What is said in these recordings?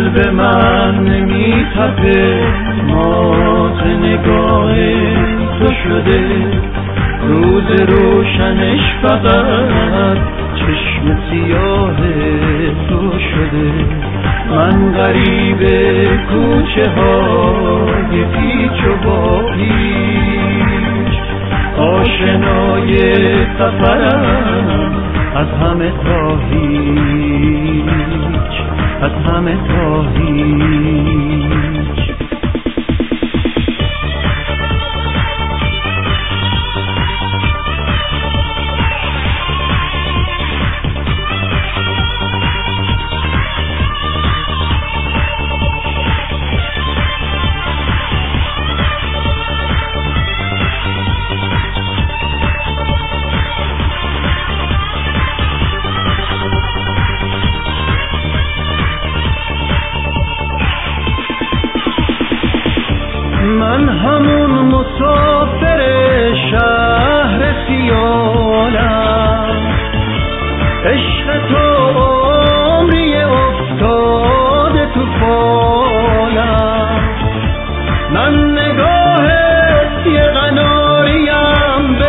قلب من نمی‌تپه، مات نگاه تو شده، روز روشنش فقط چشم سیاه تو شده. من غریب کوچه های پیچ و باریک، آشنای سفرم از همه تا هیچ، از همه تا هیچ. من همون مسافر شهر خیالم، عشق تو عمری افتاده تو فالم. من نگاه یه قناریم به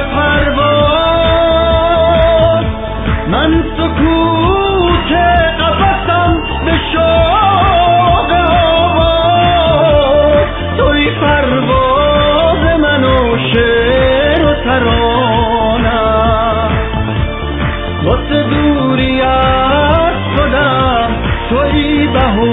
پرواز، من سکوت قفسم به شوق آواز. توی پرواز من و شعر و ترانم، واسه دوری از خودم توی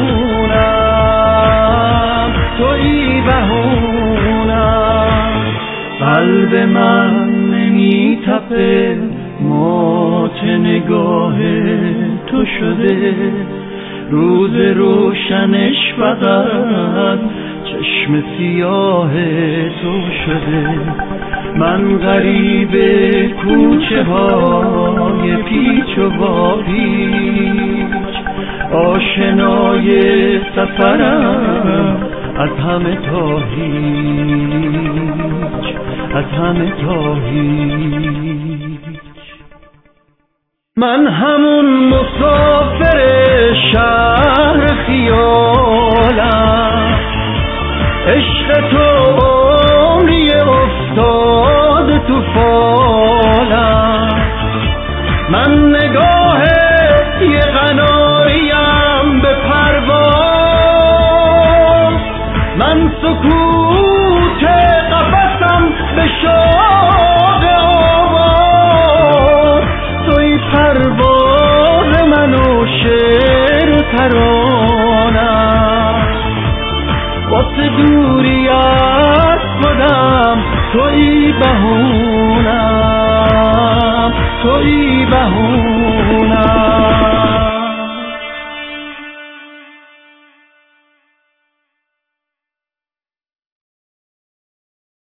بهونم، توی بهونم. قلب من نمی‌تپه، مات نگاه تو شده، روز روشنش فقط چشم سیاه تو شده. من غریب کوچه های پیچ و باریک، آشنای سفرم از همه تا هیچ، از همه تا هیچ. من همون مسافر شهر خیالم، عشق تو عمری افتاده تو فالم. من نگاه یه قناریم به پرواز، من سکوت قفسم به شوق آواز. توی پرواز من و شعر و ترانم، واسه دوری از خودم توی بهونم، توی بهونم.